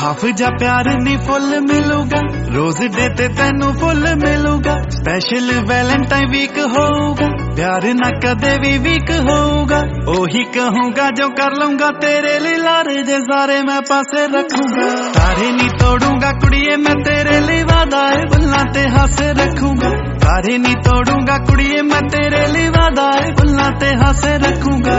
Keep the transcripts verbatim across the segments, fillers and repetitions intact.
Half जा प्यार नी full मिलूगा, रोज day ते तेनू फुल मिलूगा, स्पेशल वैलेंटाइन वीक होगा, प्यार ना कदे भी वीक होगा। ओही कहूंगा जो कर लूंगा तेरे लिए लारे जे सारे मैं पासे रखूंगा। तारे नी तोड़ूंगा कुड़िए मैं तेरे लिए वादा है बुल्ला ते हासे रखूंगा। तारे नी तोड़ूंगा कुड़िए मैं तेरे लिए वादा है बुल्ला ते हासे रखूंगा।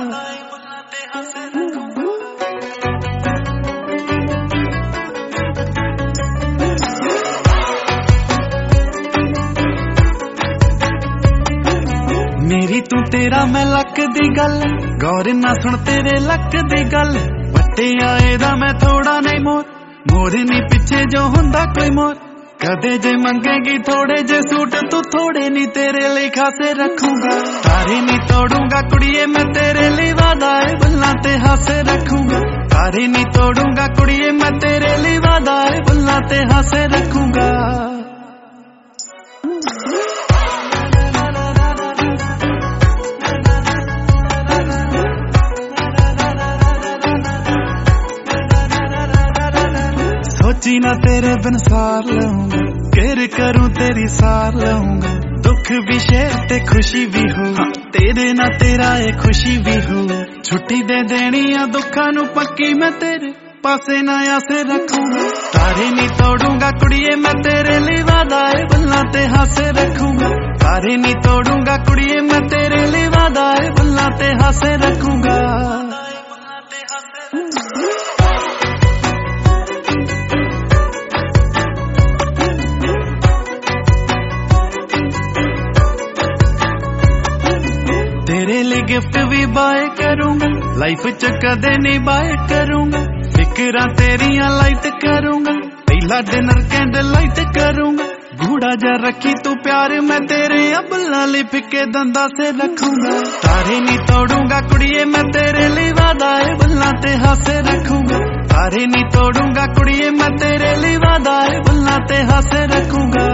मेरी तू तेरा मैं लक दी गल, गौर ना सुन तेरे लक दी गल। पट्टे आए दा मैं थोड़ा नहीं मोर, मोर नी पिछे जो हुंदा कोई मोर। कदे जे मंगेगी थोड़े जे सूट तू थोड़े नी तेरे लिए खासे रखूंगा। तारे नी तोड़ूंगा कुड़िए मैं तेरे लिए वादा है बुल्ला ते हासे रखूंगा। तारे नी तोड़ूंगा कुड़िए मैं तेरे लिए वादा है बुल्ला ते हासे रखूंगा। सोची ना तेरे बिन सार लूंगा, केर करूं तेरी सार लूंगा। दुख भी शेर ते खुशी भी हो, तेरे ना तेरा ये खुशी भी हो। छुट्टी दे देनी आ दुखा नू पक्की मैं तेरे पासे ना आसे रखूंगा। तारे नी तोड़ूंगा कुड़िए मैं तेरे लिए वादा है बुल्ला ते हासे रखूंगा। तारे नी तोड़ूंगा कुड़िए मैं तेरे लिए वादा है बुल्ला ते हासे रखूंगा। तेरे लिए गिफ्ट भी बाय करूंगा, लाइफ च कदे नहीं बाय करूंगा। फिक्रा तेरिया लाइट करूंगा, पहला डिनर कैंडल लाइट करूंगा। घूड़ा जा रखी तू प्यार मैं तेरे अबला लिप के दंदा से रखूंगा। तारे नी तोड़ूंगा कुड़िए मैं तेरे लिए वादा है बुल्ला ते हासे रखूंगा। तारे नी तोड़ूंगा कुड़िए मैं तेरे लिए वादा है बुल्ला ते हासे रखूंगा।